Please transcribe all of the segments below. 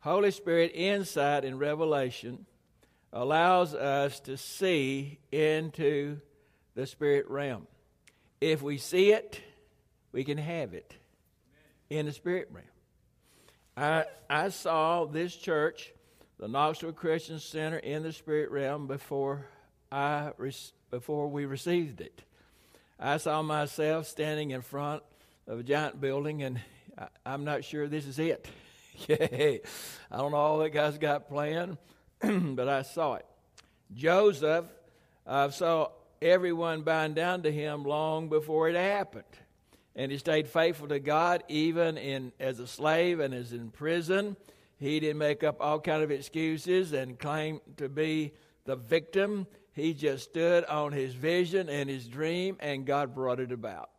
Holy Spirit insight and revelation allows us to see into the spirit realm. If we see it, we can have it in the spirit realm. I saw this church, the Knoxville Christian Center, in the spirit realm before we received it. I saw myself standing in front of a giant building, and I'm not sure this is it. I don't know all that God's got planned, but I saw it. Joseph saw everyone bowing down to him long before it happened. And he stayed faithful to God even as a slave and as in prison. He didn't make up all kind of excuses and claim to be the victim. He just stood on his vision and his dream, and God brought it about.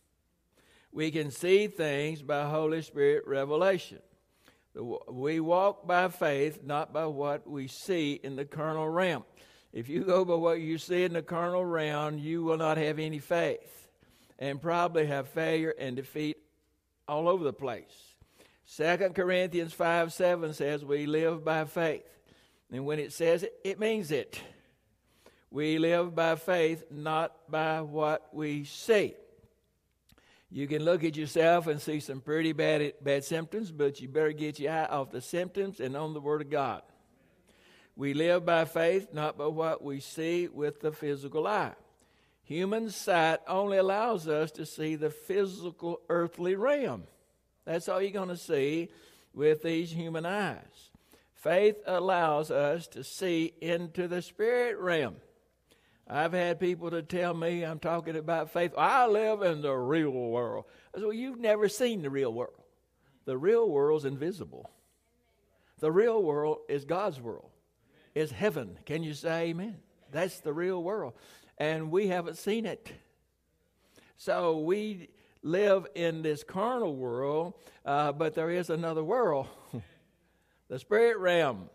We can see things by Holy Spirit revelation. We walk by faith, not by what we see in the carnal realm. If you go by what you see in the carnal realm, you will not have any faith and probably have failure and defeat all over the place. 2 Corinthians 5:7 says we live by faith. And when it says it, it means it. We live by faith, not by what we see. You can look at yourself and see some pretty bad symptoms, but you better get your eye off the symptoms and on the Word of God. We live by faith, not by what we see with the physical eye. Human sight only allows us to see the physical earthly realm. That's all you're going to see with these human eyes. Faith allows us to see into the spirit realm. I've had people to tell me, I'm talking about faith, I live in the real world. I said, well, you've never seen the real world. The real world's invisible. The real world is God's world. It's heaven. Can you say amen? That's the real world. And we haven't seen it. So we live in this carnal world, but there is another world, the spirit realm.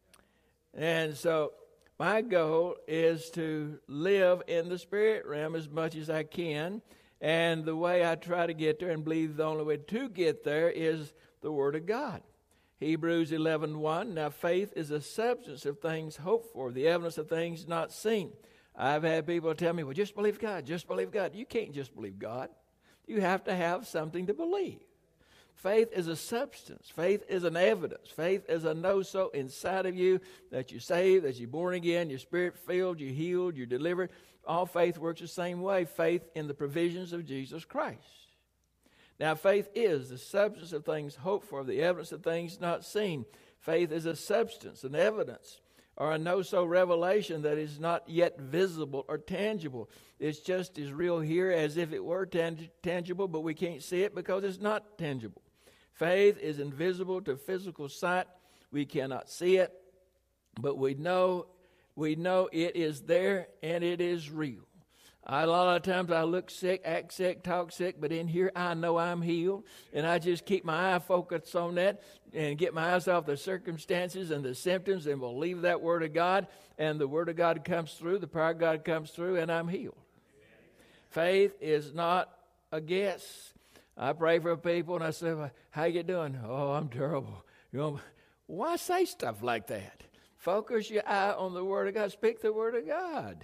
And so my goal is to live in the spirit realm as much as I can. And the way I try to get there, and believe the only way to get there, is the Word of God. Hebrews 11:1, now faith is the substance of things hoped for, the evidence of things not seen. I've had people tell me, well, just believe God, just believe God. You can't just believe God. You have to have something to believe. Faith is a substance. Faith is an evidence. Faith is a know-so inside of you that you're saved, that you're born again, you're spirit-filled, you're healed, you're delivered. All faith works the same way. Faith in the provisions of Jesus Christ. Now, faith is the substance of things hoped for, the evidence of things not seen. Faith is a substance, an evidence, or a know-so revelation that is not yet visible or tangible. It's just as real here as if it were tangible, but we can't see it because it's not tangible. Faith is invisible to physical sight. We cannot see it, but we know it is there and it is real. A lot of times I look sick, act sick, talk sick, but in here I know I'm healed, and I just keep my eye focused on that and get my eyes off the circumstances and the symptoms and believe that Word of God, and the Word of God comes through, the power of God comes through, and I'm healed. Faith is not a guess. I pray for people, and I say, well, how you doing? Oh, I'm terrible. You know, why say stuff like that? Focus your eye on the Word of God. Speak the Word of God.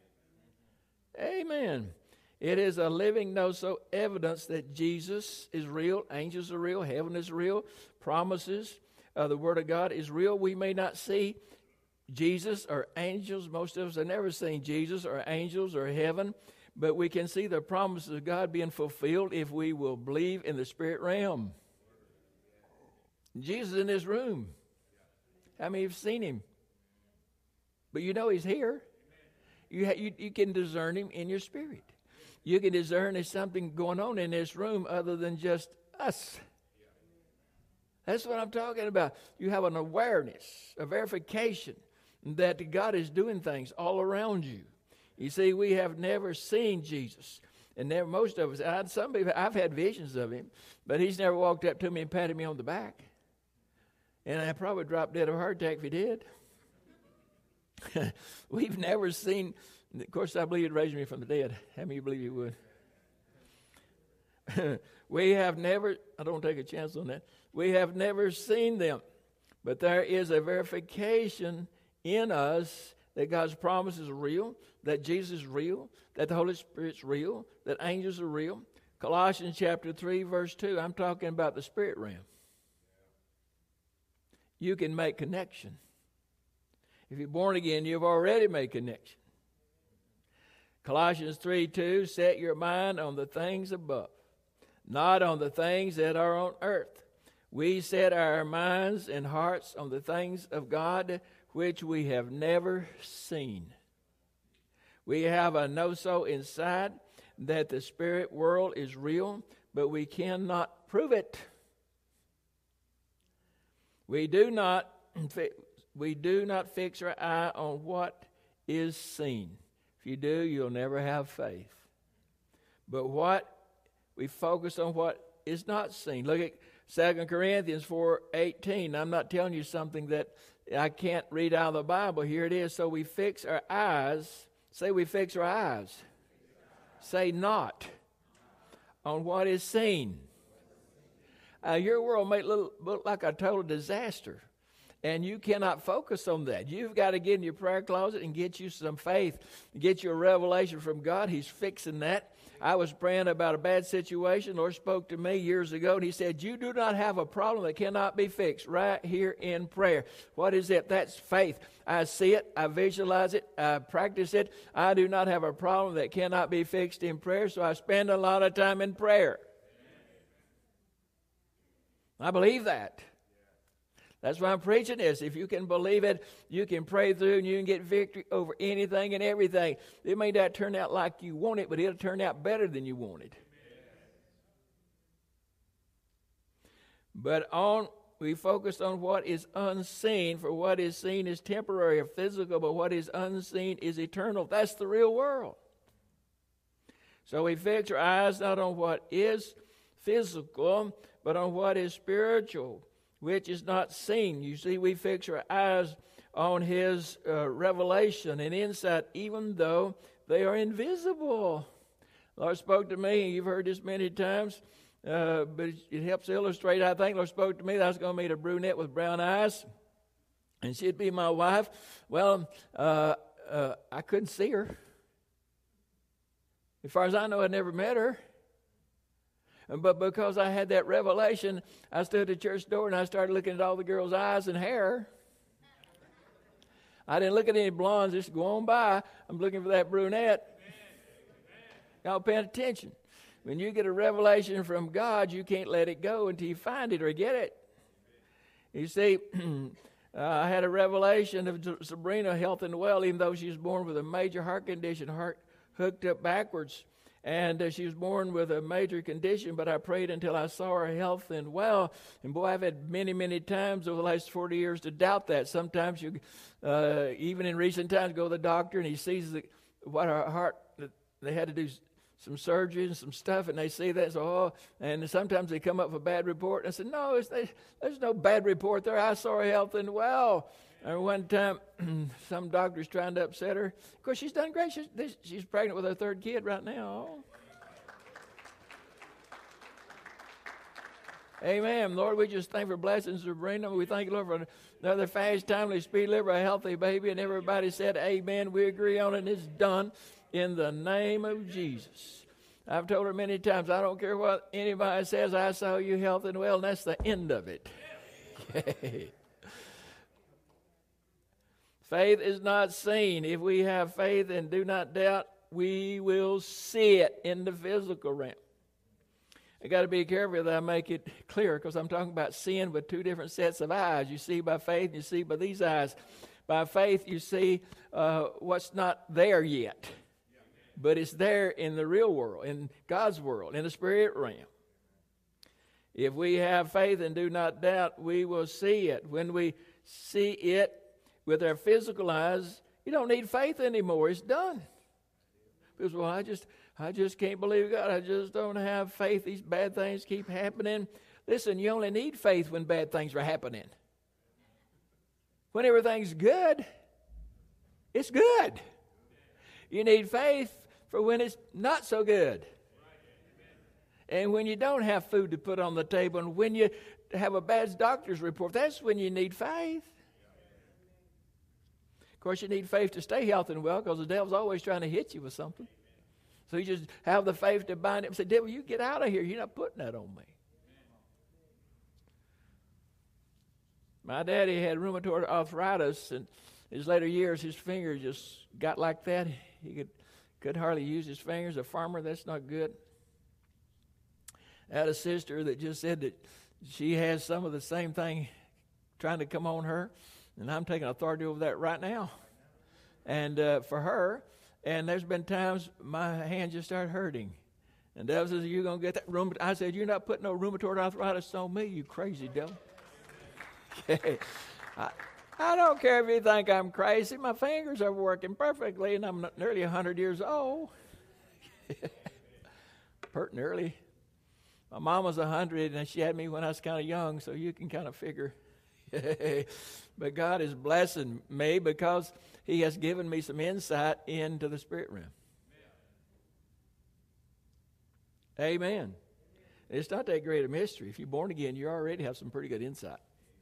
Amen. It is a living know-so evidence that Jesus is real, angels are real, heaven is real, promises, the Word of God is real. We may not see Jesus or angels. Most of us have never seen Jesus or angels or heaven, but we can see the promises of God being fulfilled if we will believe in the spirit realm. Jesus is in this room. How many have seen Him? But you know He's here. You can discern Him in your spirit. You can discern there's something going on in this room other than just us. That's what I'm talking about. You have an awareness, a verification that God is doing things all around you. You see, we have never seen Jesus. And most of us, some people, I've had visions of Him, but He's never walked up to me and patted me on the back. And I probably dropped dead of a heart attack if He did. We've never seen, of course, I believe He'd raise me from the dead. How many believe He would? We have never, I don't take a chance on that. We have never seen them, But there is a verification in us that God's promise is real, that Jesus is real, that the Holy Spirit's real, that angels are real. Colossians chapter 3, verse 2, I'm talking about the spirit realm. You can make connection. If you're born again, you've already made connection. Colossians 3:2, set your mind on the things above, not on the things that are on earth. We set our minds and hearts on the things of God which we have never seen. We have a know-so inside that the spirit world is real, but we cannot prove it. We do not fix our eye on what is seen. If you do, you'll never have faith. But we focus on what is not seen. Look at 2 Corinthians 4:18. I'm not telling you something that I can't read out of the Bible. Here it is. So we fix our eyes. Say we fix our eyes. Say not on what is seen. Your world may look like a total disaster. And you cannot focus on that. You've got to get in your prayer closet and get you some faith. Get you a revelation from God. He's fixing that. I was praying about a bad situation. The Lord spoke to me years ago, and He said, you do not have a problem that cannot be fixed right here in prayer. What is it? That's faith. I see it. I visualize it. I practice it. I do not have a problem that cannot be fixed in prayer, so I spend a lot of time in prayer. I believe that. That's why I'm preaching this. If you can believe it, you can pray through and you can get victory over anything and everything. It may not turn out like you want it, but it'll turn out better than you wanted. But we focus on what is unseen, for what is seen is temporary or physical, but what is unseen is eternal. That's the real world. So we fix our eyes not on what is physical, but on what is spiritual, which is not seen. You see, we fix our eyes on His revelation and insight, even though they are invisible. The Lord spoke to me, and you've heard this many times, but it helps illustrate, I think. The Lord spoke to me that I was going to meet a brunette with brown eyes, and she'd be my wife. Well, I couldn't see her. As far as I know, I'd never met her. But because I had that revelation, I stood at the church door and I started looking at all the girls' eyes and hair. I didn't look at any blondes, just go on by. I'm looking for that brunette. Y'all paying attention. When you get a revelation from God, you can't let it go until you find it or get it. You see, I had a revelation of Sabrina health and well, even though she was born with a major heart condition, heart hooked up backwards. And she was born with a major condition, but I prayed until I saw her health and well. And boy, I've had many, many times over the last 40 years to doubt that. Sometimes you, even in recent times, go to the doctor and he sees what her heart, they had to do some surgery and some stuff, and they see that. So, and sometimes they come up with a bad report. And I said, no, there's no bad report there. I saw her health and well. And one time, some doctor's trying to upset her. Of course, she's done great. She's pregnant with her third kid right now. Amen. Lord, we just thank for blessings, Sabrina. We thank you, Lord, for another fast, timely, speedy, liver, a healthy baby. And everybody said, amen. We agree on it, and it's done in the name of Jesus. I've told her many times, I don't care what anybody says, I saw you healthy and well, and that's the end of it. Faith is not seen. If we have faith and do not doubt, we will see it in the physical realm. I got to be careful that I make it clear, because I'm talking about seeing with two different sets of eyes. You see by faith, you see by these eyes. By faith, you see what's not there yet, but it's there in the real world, in God's world, in the spirit realm. If we have faith and do not doubt, we will see it. When we see it with our physical eyes, you don't need faith anymore. It's done. Because, well, I just can't believe God. I just don't have faith. These bad things keep happening. Listen, you only need faith when bad things are happening. When everything's good, it's good. You need faith for when it's not so good. And when you don't have food to put on the table, and when you to have a bad doctor's report. That's when you need faith. Of course, you need faith to stay healthy and well because the devil's always trying to hit you with something. So you just have the faith to bind it and say, devil, you get out of here. You're not putting that on me. My daddy had rheumatoid arthritis, and in his later years, his fingers just got like that. He could hardly use his fingers. A farmer, that's not good. I had a sister that just said that she has some of the same thing trying to come on her, and I'm taking authority over that right now. And for her, and there's been times my hand just started hurting. And the devil says, you're going to get that rheumatoid. I said, you're not putting no rheumatoid arthritis on me, you crazy devil. I don't care if you think I'm crazy. My fingers are working perfectly, and I'm nearly 100 years old. Pert early. My mom was 100, and she had me when I was kind of young, so you can kind of figure. But God is blessing me because He has given me some insight into the spirit realm. Amen. It's not that great a mystery. If you're born again, you already have some pretty good insight.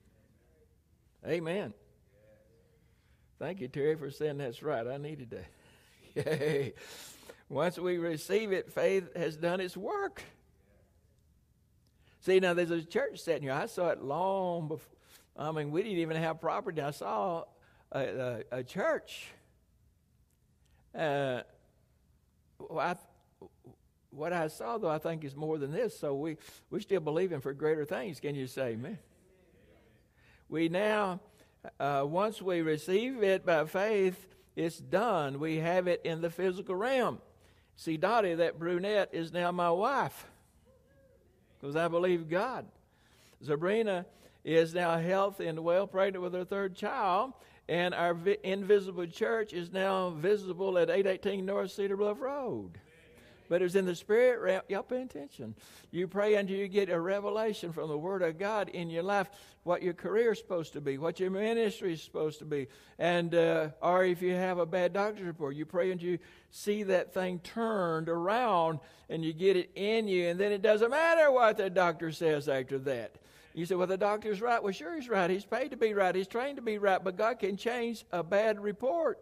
Amen. Thank you, Terry, for saying that's right. I needed that. Once we receive it, faith has done its work. See, now there's a church sitting here. I saw it long before. I mean, we didn't even have property. I saw a church. What I saw, though, I think is more than this. So we're still believing for greater things. Can you say amen? We now, once we receive it by faith, it's done. We have it in the physical realm. See, Dottie, that brunette, is now my wife because I believe God. Sabrina is now healthy and well, pregnant with her third child, and our invisible church is now visible at 818 North Cedar Bluff Road. But it's in the spirit realm. Y'all pay attention. You pray until you get a revelation from the Word of God in your life, what your career is supposed to be, what your ministry is supposed to be. And or if you have a bad doctor's report, you pray until you see that thing turned around and you get it in you. And then it doesn't matter what the doctor says after that. You say, well, the doctor's right. Well, sure, he's right. He's paid to be right. He's trained to be right. But God can change a bad report.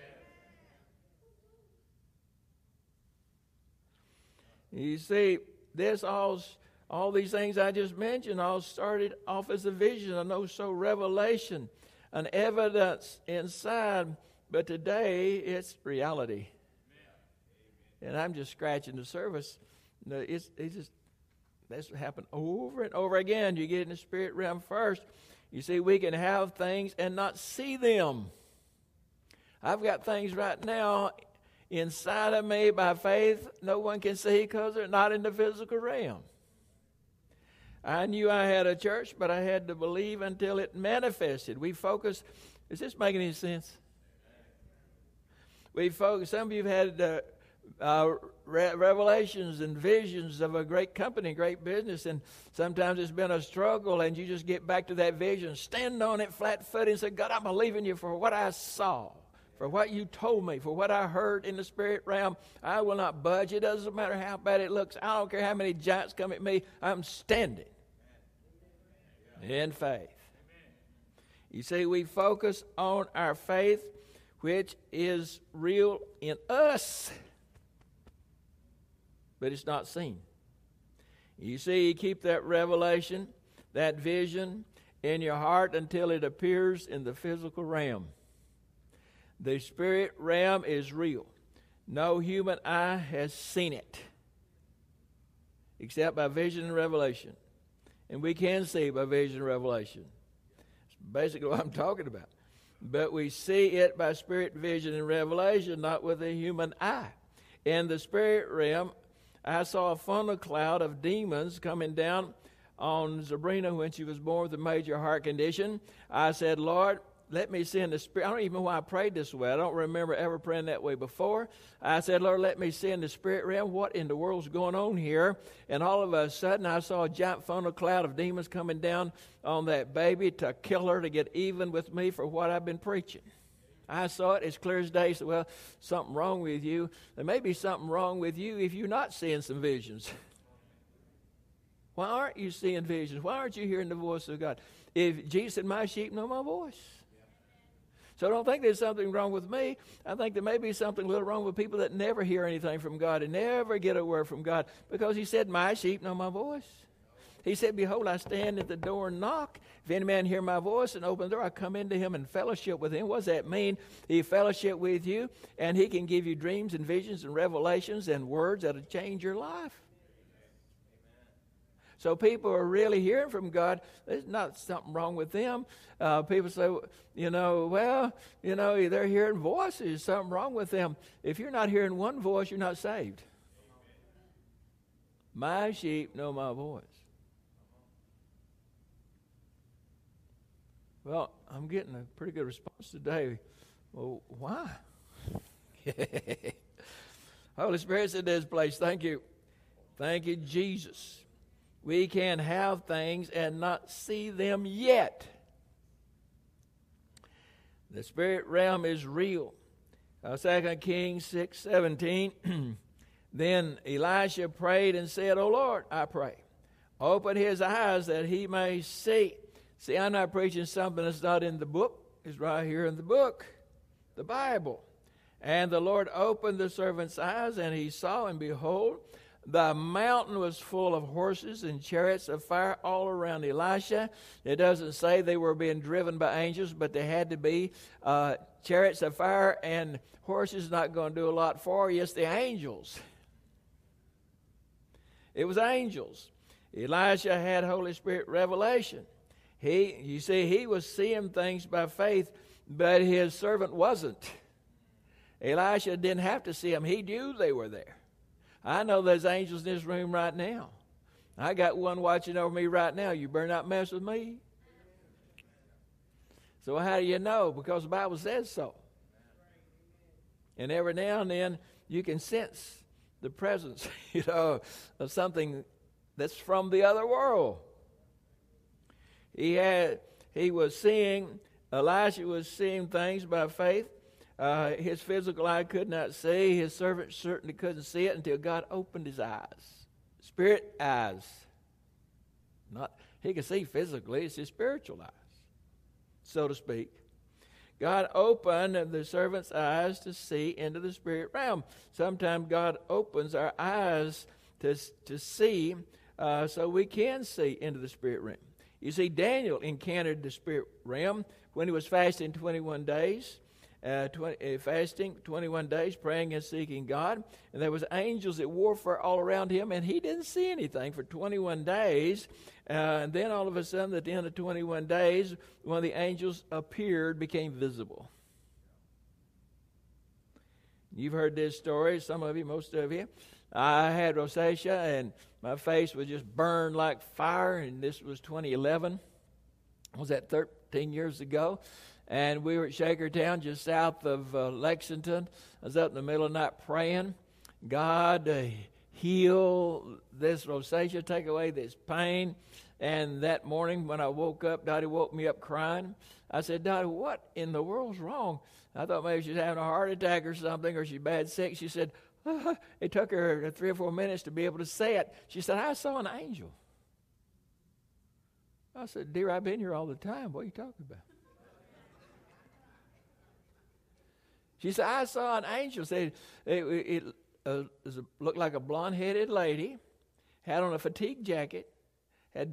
You see, this all these things I just mentioned all started off as a vision, I know, so revelation, an evidence inside, but today it's reality. Amen. And I'm just scratching the surface. That's happened over and over again. You get in the spirit realm first. You see, we can have things and not see them. I've got things right now inside of me by faith no one can see because they're not in the physical realm. I knew I had a church, but I had to believe until it manifested. We focus. Is this making any sense? We focus. Some of you have had revelations and visions of a great company, great business, and sometimes it's been a struggle, and you just get back to that vision, stand on it flat-footed and say, God, I'm believing you for what I saw, for what you told me, for what I heard in the spirit realm. I will not budge. It doesn't matter how bad it looks. I don't care how many giants come at me. I'm standing in faith. You see, we focus on our faith, which is real in us, but it's not seen. You see, you keep that revelation, that vision in your heart until it appears in the physical realm. The spirit realm is real. No human eye has seen it except by vision and revelation. And we can see by vision and revelation. It's basically what I'm talking about. But we see it by spirit, vision, and revelation, not with a human eye. In the spirit realm, I saw a funnel cloud of demons coming down on Sabrina when she was born with a major heart condition. I said, Lord, let me see in the spirit. I don't even know why I prayed this way. I don't remember ever praying that way before. I said, Lord, let me see in the spirit realm what in the world's going on here. And all of a sudden, I saw a giant funnel cloud of demons coming down on that baby to kill her, to get even with me for what I've been preaching. I saw it as clear as day. So, well, something wrong with you. There may be something wrong with you if you're not seeing some visions. Why aren't you seeing visions? Why aren't you hearing the voice of God? If Jesus said, my sheep know my voice. So I don't think there's something wrong with me. I think there may be something a little wrong with people that never hear anything from God and never get a word from God, because he said, my sheep know my voice. He said, behold, I stand at the door and knock. If any man hear my voice and open the door, I come into him and fellowship with him. What does that mean? He fellowship with you, and he can give you dreams and visions and revelations and words that will change your life. So people are really hearing from God. There's not something wrong with them. People say, they're hearing voices. There's something wrong with them. If you're not hearing one voice, you're not saved. My sheep know my voice. Well, I'm getting a pretty good response today. Well, why? Holy Spirit's in this place. Thank you. Thank you, Jesus. We can have things and not see them yet. The spirit realm is real. 2 Kings 6:17. Then Elisha prayed and said, O Lord, I pray, open his eyes that he may see. See, I'm not preaching something that's not in the book. It's right here in the book, the Bible. And the Lord opened the servant's eyes, and he saw, and behold, the mountain was full of horses and chariots of fire all around Elisha. It doesn't say they were being driven by angels, but they had to be. Chariots of fire and horses not going to do a lot for you. It's the angels. It was angels. Elisha had Holy Spirit revelation. He was seeing things by faith, but his servant wasn't. Elisha didn't have to see them. He knew they were there. I know there's angels in this room right now. I got one watching over me right now. You better not mess with me. So how do you know? Because the Bible says so. And every now and then you can sense the presence, of something that's from the other world. Elisha was seeing things by faith. His physical eye could not see. His servant certainly couldn't see it until God opened his eyes. Spirit eyes. He could see physically. It's his spiritual eyes, so to speak. God opened the servant's eyes to see into the spirit realm. Sometimes God opens our eyes to see so we can see into the spirit realm. You see, Daniel encountered the spirit realm when he was fasting 21 days. Fasting 21 days, praying and seeking God, and there was angels that warfare all around him, and he didn't see anything for 21 days. And then all of a sudden, at the end of 21 days, one of the angels appeared, became visible. You've heard this story, some of you, most of you. I had rosacea, and my face was just burned like fire, and this was 2011. Was that 13 years ago? And we were at Shakertown, just south of Lexington. I was up in the middle of the night praying. God, heal this rosacea, take away this pain. And that morning when I woke up, Dottie woke me up crying. I said, Dottie, what in the world's wrong? I thought maybe she was having a heart attack or something, or she's bad sick. She said, it took her 3 or 4 minutes to be able to say it. She said, I saw an angel. I said, dear, I've been here all the time. What are you talking about? She said, I saw an angel. It looked like a blonde-headed lady, had on a fatigue jacket, had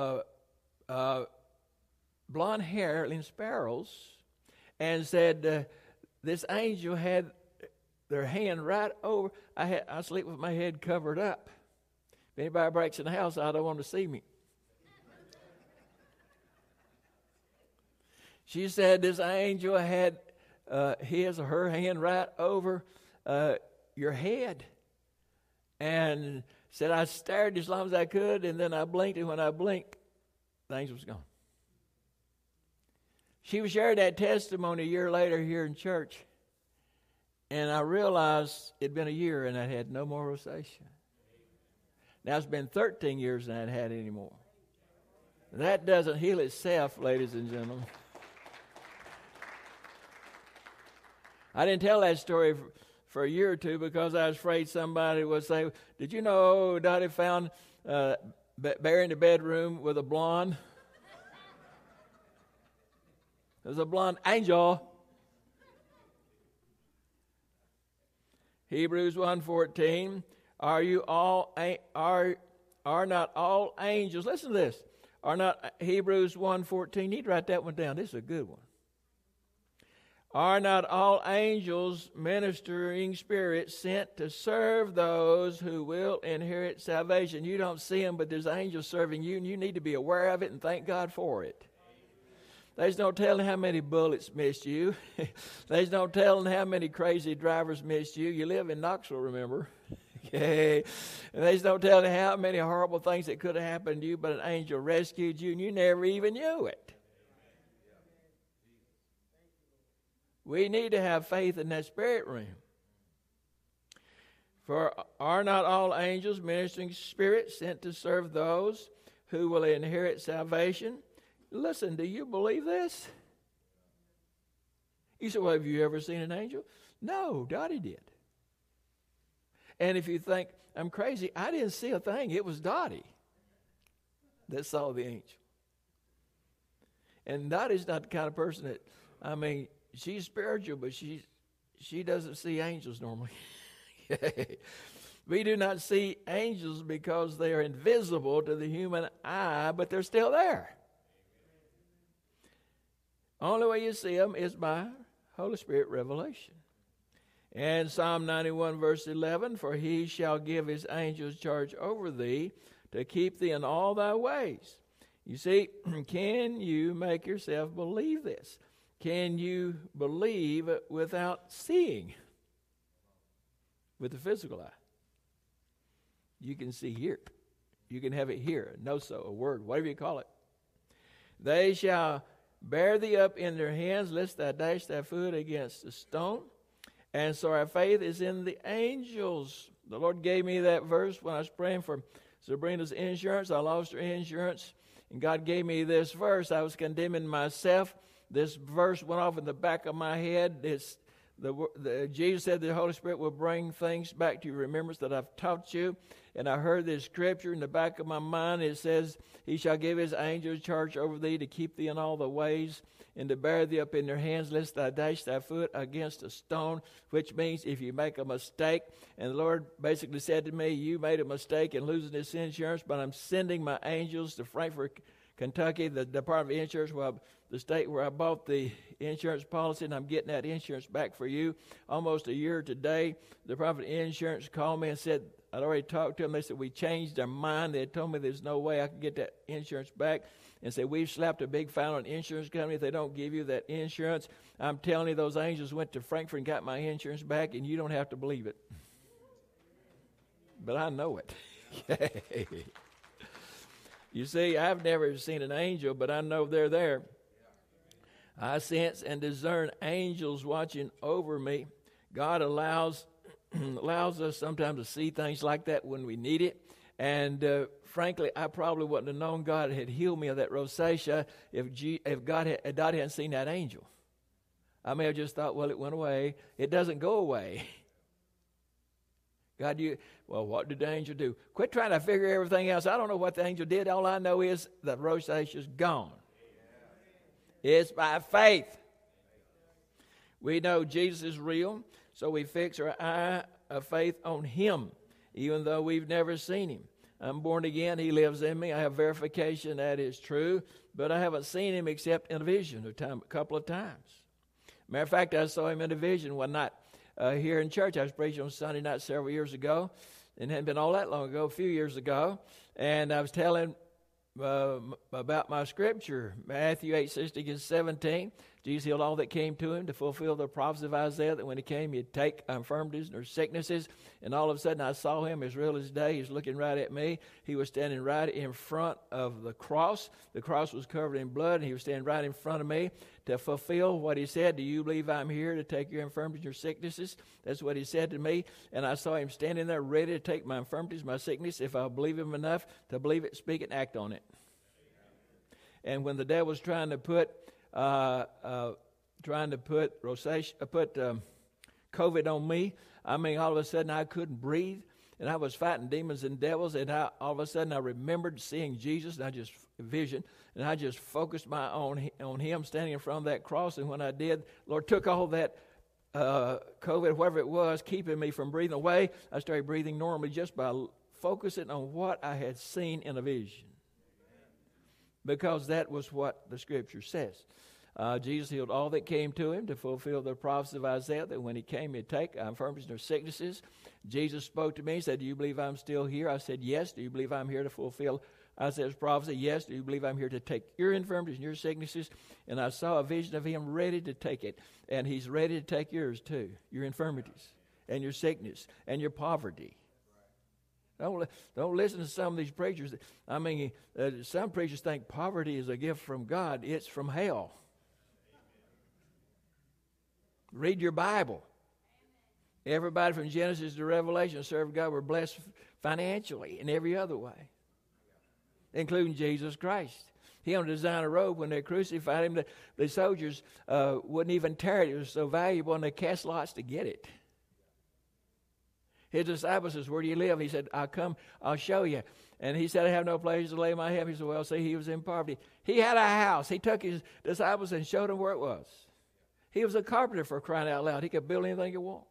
blonde hair in sparrows, and said, this angel had their hand right over. I sleep with my head covered up. If anybody breaks in the house, I don't want to see me. She said this angel had his or her hand right over your head, and said I stared as long as I could, and then I blinked, and when I blinked, the angel was gone. She shared that testimony a year later here in church, and I realized it'd been a year and I had no more rosacea. Now it's been 13 years and I hadn't had any more. That doesn't heal itself, ladies and gentlemen. I didn't tell that story for a year or two because I was afraid somebody would say, did you know Dottie found bear in the bedroom with a blonde. There's a blonde angel. Hebrews 1:14. Are not all angels? Listen to this. Are not Hebrews 1:14? You need to write that one down. This is a good one. Are not all angels ministering spirits sent to serve those who will inherit salvation? You don't see them, but there's angels serving you, and you need to be aware of it and thank God for it. There's no telling how many bullets missed you. There's no telling how many crazy drivers missed you. You live in Knoxville, remember? Okay. And there's no telling how many horrible things that could have happened to you, but an angel rescued you, and you never even knew it. We need to have faith in that spirit realm. For are not all angels ministering spirits sent to serve those who will inherit salvation? Listen, do you believe this? You say, well, have you ever seen an angel? No, Dottie did. And if you think, I'm crazy, I didn't see a thing. It was Dottie that saw the angel. And Dottie's not the kind of person that, she's spiritual, but she doesn't see angels normally. We do not see angels because they are invisible to the human eye, but they're still there. Only way you see them is by Holy Spirit revelation. And Psalm 91 verse 11, for he shall give his angels charge over thee to keep thee in all thy ways. You see, can you make yourself believe this? Can you believe without seeing with the physical eye? You can see here. You can have it here, a noso, a word, whatever you call it. They shall bear thee up in their hands, lest thou dash thy foot against a stone. And so our faith is in the angels. The Lord gave me that verse when I was praying for Sabrina's insurance. I lost her insurance, and God gave me this verse. I was condemning myself. This verse went off in the back of my head. Jesus said the Holy Spirit will bring things back to your remembrance that I've taught you. And I heard this scripture in the back of my mind. It says, he shall give his angels charge over thee to keep thee in all the ways and to bear thee up in their hands, lest thou dash thy foot against a stone, which means if you make a mistake. And the Lord basically said to me, you made a mistake in losing this insurance, but I'm sending my angels to Frankfort, Kentucky, the Department of Insurance, the state where I bought the insurance policy, and I'm getting that insurance back for you. Almost a year today, the Department of Insurance called me and said, I'd already talked to them. They said, we changed our mind. They had told me there's no way I could get that insurance back. And said, we've slapped a big fine on the insurance company if they don't give you that insurance. I'm telling you, those angels went to Frankfurt and got my insurance back, and you don't have to believe it. But I know it. You see, I've never seen an angel, but I know they're there. I sense and discern angels watching over me. God allows us sometimes to see things like that when we need it. And frankly, I probably wouldn't have known God had healed me of that rosacea if God hadn't seen that angel. I may have just thought, well, it went away. It doesn't go away. God, what did the angel do? Quit trying to figure everything else. I don't know what the angel did. All I know is the rosacea is gone. It's by faith. We know Jesus is real, so we fix our eye of faith on him, even though we've never seen him. I'm born again. He lives in me. I have verification that is true, but I haven't seen him except in a vision a couple of times. Matter of fact, I saw him in a vision one night here in church. I was preaching on Sunday night several years ago. It hadn't been all that long ago, a few years ago. And I was telling about my scripture, Matthew 8:16-17. Jesus healed all that came to him to fulfill the prophecy of Isaiah, that when he came, he'd take infirmities or sicknesses. And all of a sudden, I saw him as real as day. He's looking right at me. He was standing right in front of the cross. The cross was covered in blood, and he was standing right in front of me to fulfill what he said. Do you believe I'm here to take your infirmities and your sicknesses? That's what he said to me. And I saw him standing there ready to take my infirmities, my sickness, if I believe him enough to believe it, speak it, and act on it. And when the devil was trying to put COVID on me, all of a sudden I couldn't breathe. And I was fighting demons and devils, and all of a sudden I remembered seeing Jesus, and I just focused my on him standing in front of that cross. And when I did, Lord took all that COVID, whatever it was, keeping me from breathing away. I started breathing normally just by focusing on what I had seen in a vision. Because that was what the Scripture says. Jesus healed all that came to him to fulfill the prophecy of Isaiah that when he came, he'd take our infirmities and our sicknesses. Jesus spoke to me and said, do you believe I'm still here? I said, yes. Do you believe I'm here to fulfill Isaiah's prophecy? Yes. Do you believe I'm here to take your infirmities and your sicknesses? And I saw a vision of him ready to take it. And he's ready to take yours too, your infirmities and your sickness and your poverty. Don't listen to some of these preachers. I mean, some preachers think poverty is a gift from God. It's from hell. Read your Bible. Everybody from Genesis to Revelation served God were blessed financially in every other way, including Jesus Christ. He had to design a robe when they crucified him. The soldiers wouldn't even tear it. It was so valuable, and they cast lots to get it. His disciples says, where do you live? He said, I'll show you. And he said, I have no place to lay my head. He said, well, see, he was in poverty. He had a house. He took his disciples and showed them where it was. He was a carpenter, for crying out loud. He could build anything he wanted.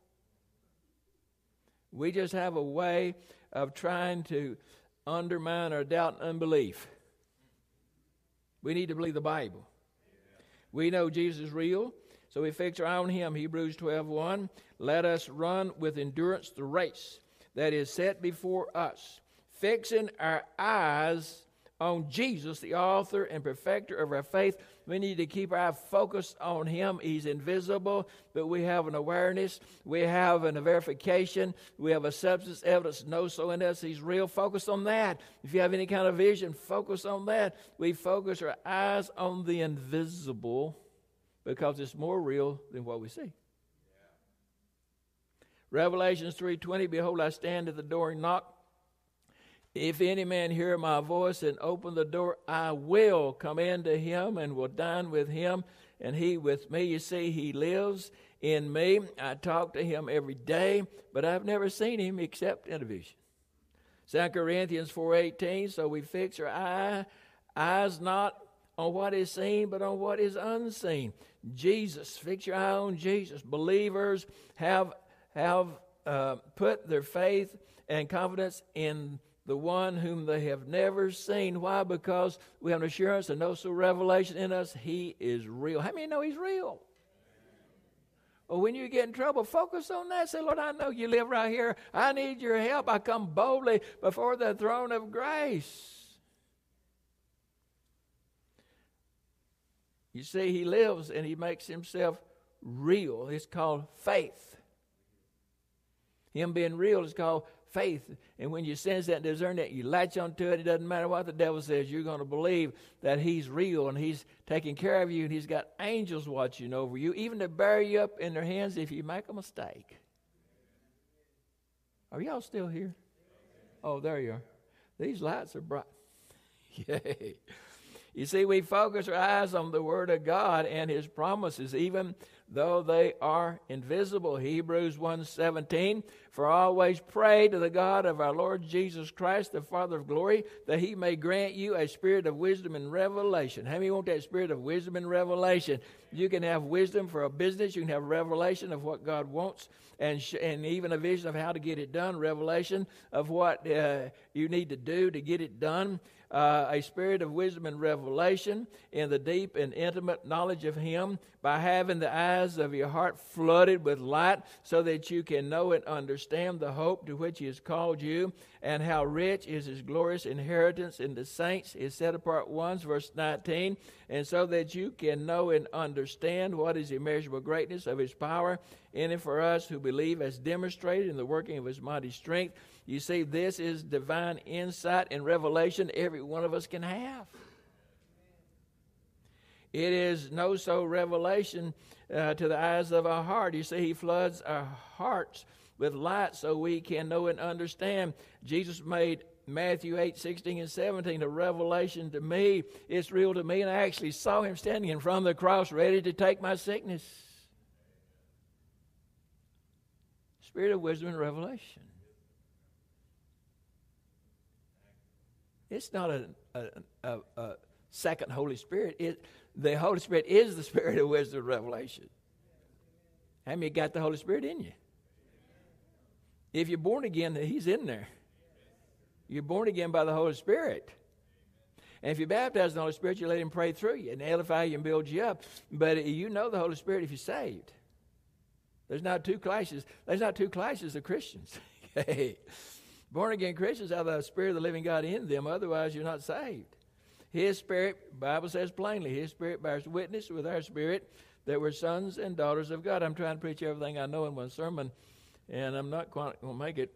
We just have a way of trying to undermine our doubt and unbelief. We need to believe the Bible. We know Jesus is real, so we fix our eye on him. Hebrews 12:1. Let us run with endurance the race that is set before us, fixing our eyes on Jesus, the author and perfecter of our faith. We need to keep our eye focused on him. He's invisible, but we have an awareness. We have a verification. We have a substance, evidence, no so in us. He's real. Focus on that. If you have any kind of vision, focus on that. We focus our eyes on the invisible because it's more real than what we see. Revelations 3:20, behold, I stand at the door and knock. If any man hear my voice and open the door, I will come in to him and will dine with him and he with me. You see, he lives in me. I talk to him every day, but I've never seen him except in a vision. 2 Corinthians 4:18, so we fix our eyes not on what is seen, but on what is unseen. Jesus, fix your eye on Jesus. Believers have put their faith and confidence in the one whom they have never seen. Why? Because we have an assurance and no revelation in us. He is real. How many know he's real? Well, when you get in trouble, focus on that. Say, Lord, I know you live right here. I need your help. I come boldly before the throne of grace. You see, he lives and he makes himself real. It's called faith. Him being real is called faith. And when you sense that and discern that, you latch onto it. It doesn't matter what the devil says. You're going to believe that he's real and he's taking care of you and he's got angels watching over you, even to bear you up in their hands if you make a mistake. Are y'all still here? Oh, there you are. These lights are bright. Yay. You see, we focus our eyes on the Word of God and his promises, even though they are invisible. Hebrews 1:17, for always pray to the God of our Lord Jesus Christ, the Father of glory, that he may grant you a spirit of wisdom and revelation. How many want that spirit of wisdom and revelation? You can have wisdom for a business. You can have revelation of what God wants and even a vision of how to get it done, revelation of what you need to do to get it done. A spirit of wisdom and revelation in the deep and intimate knowledge of him, by having the eyes of your heart flooded with light so that you can know and understand the hope to which he has called you and how rich is his glorious inheritance in the saints, his set apart ones, verse 19, and so that you can know and understand what is the immeasurable greatness of his power in it for us who believe, as demonstrated in the working of his mighty strength. You see, this is divine insight and revelation every one of us can have. It is no so revelation to the eyes of our heart. You see, he floods our hearts with light so we can know and understand. Jesus made Matthew 8:16 and 17 a revelation to me. It's real to me, and I actually saw him standing in front of the cross ready to take my sickness. Spirit of wisdom and revelation. It's not a second Holy Spirit. The Holy Spirit is the Spirit of wisdom and revelation. How many got the Holy Spirit in you? If you're born again, He's in there. You're born again by the Holy Spirit. And if you're baptized in the Holy Spirit, you let Him pray through you and edify you and build you up. But you know the Holy Spirit if you're saved. There's not two classes. There's not two classes of Christians. Born again Christians have the Spirit of the living God in them. Otherwise, you're not saved. His Spirit, Bible says plainly, His Spirit bears witness with our spirit that we're sons and daughters of God. I'm trying to preach everything I know in one sermon, and I'm not quite going to make it.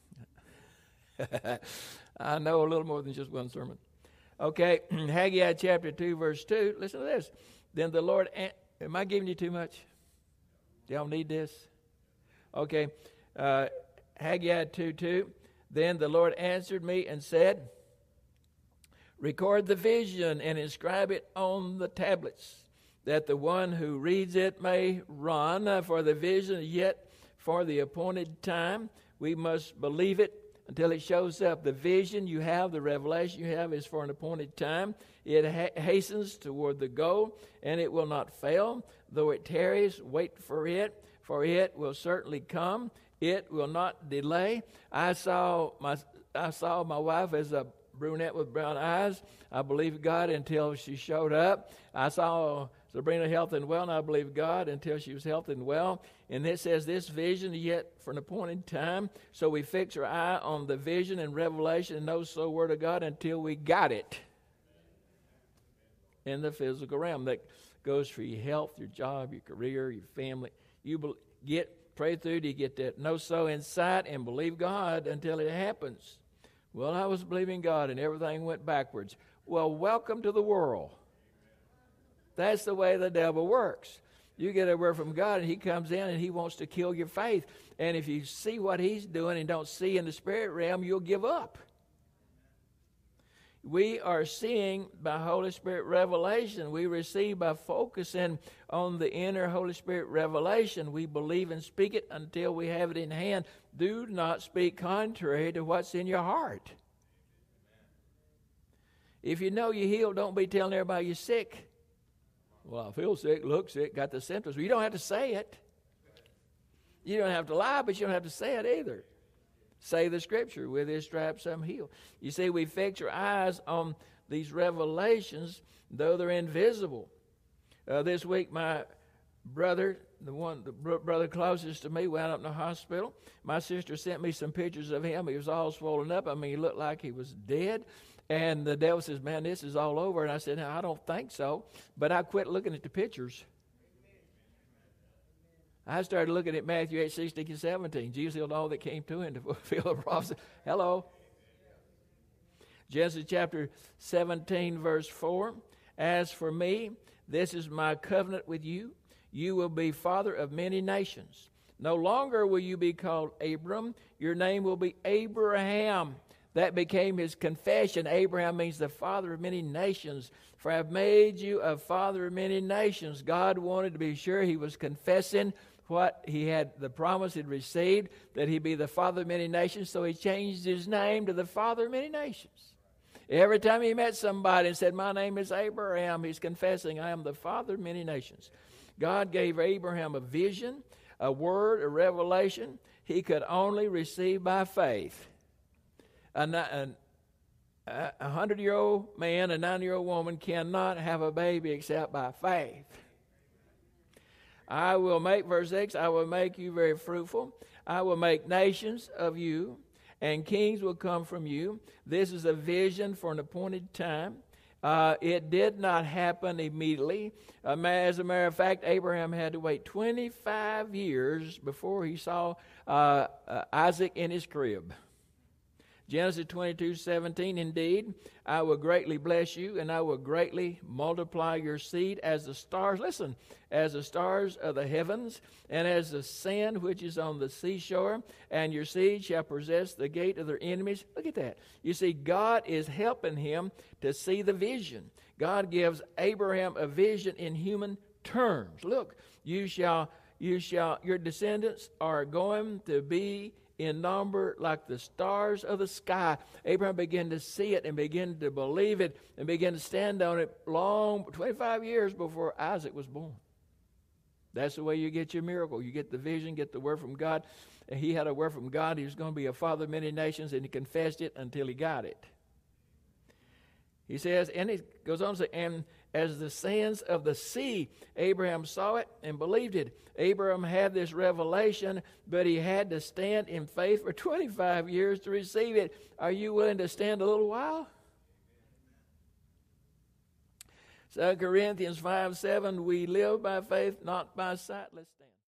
I know a little more than just one sermon. Okay, Haggai chapter 2, verse 2. Listen to this. Then the Lord, am I giving you too much? Do y'all need this? Okay, Haggai 2:2. Then the Lord answered me and said, record the vision and inscribe it on the tablets, that the one who reads it may run. For the vision yet for the appointed time. We must believe it until it shows up. The vision you have, the revelation you have, is for an appointed time. It hastens toward the goal, and it will not fail. Though it tarries, wait for it will certainly come. It will not delay. I saw my wife as a brunette with brown eyes. I believed God until she showed up. I saw Sabrina healthy and well, and I believed God until she was healthy and well. And it says this vision yet for an appointed time. So we fix our eye on the vision and revelation and know the word of God until we got it in the physical realm. That goes for your health, your job, your career, your family. You pray through to get that know so insight and believe God until it happens. Well, I was believing God and everything went backwards. Well, welcome to the world. That's the way the devil works. You get a word from God and he comes in and he wants to kill your faith. And if you see what he's doing and don't see in the spirit realm, you'll give up. We are seeing by Holy Spirit revelation. We receive by focusing on the inner Holy Spirit revelation. We believe and speak it until we have it in hand. Do not speak contrary to what's in your heart. If you know you're healed, don't be telling everybody you're sick. Well, I feel sick, look sick, got the symptoms. Well, you don't have to say it. You don't have to lie, but you don't have to say it either. Say the scripture, with his stripes I'm healed. You see, we fix our eyes on these revelations, though they're invisible. This week, my brother, the brother closest to me, went up in the hospital. My sister sent me some pictures of him. He was all swollen up. I mean, he looked like he was dead. And the devil says, man, this is all over. And I said, no, I don't think so. But I quit looking at the pictures. I started looking at Matthew 8, 16 and 17. Jesus healed all that came to him to fulfill the prophecy. Hello. Genesis chapter 17, verse 4. As for me, this is my covenant with you. You will be father of many nations. No longer will you be called Abram. Your name will be Abraham. That became his confession. Abraham means the father of many nations. For I have made you a father of many nations. God wanted to be sure he was confessing what he had, the promise he'd received, that he'd be the father of many nations. So he changed his name to the father of many nations. Every time he met somebody and said, my name is Abraham, he's confessing, I am the father of many nations. God gave Abraham a vision, a word, a revelation he could only receive by faith. A 100-year-old man, a 90-year-old woman cannot have a baby except by faith. I will make, verse 6, I will make you very fruitful. I will make nations of you, and kings will come from you. This is a vision for an appointed time. It did not happen immediately. As a matter of fact, Abraham had to wait 25 years before he saw Isaac in his crib. Genesis 22:17, indeed, I will greatly bless you, and I will greatly multiply your seed as the stars, listen, as the stars of the heavens, and as the sand which is on the seashore, and your seed shall possess the gate of their enemies. Look at that. You see, God is helping him to see the vision. God gives Abraham a vision in human terms. Look, your descendants are going to be in number like the stars of the sky. Abraham began to see it and began to believe it and began to stand on it 25 years before Isaac was born. That's the way you get your miracle. You get the vision, get the word from God. He had a word from God. He was going to be a father of many nations, and he confessed it until he got it. He says, and he goes on to say, and as the sands of the sea, Abraham saw it and believed it. Abraham had this revelation, but he had to stand in faith for 25 years to receive it. Are you willing to stand a little while? 2 Corinthians 5:7, we live by faith, not by sight. Let's stand.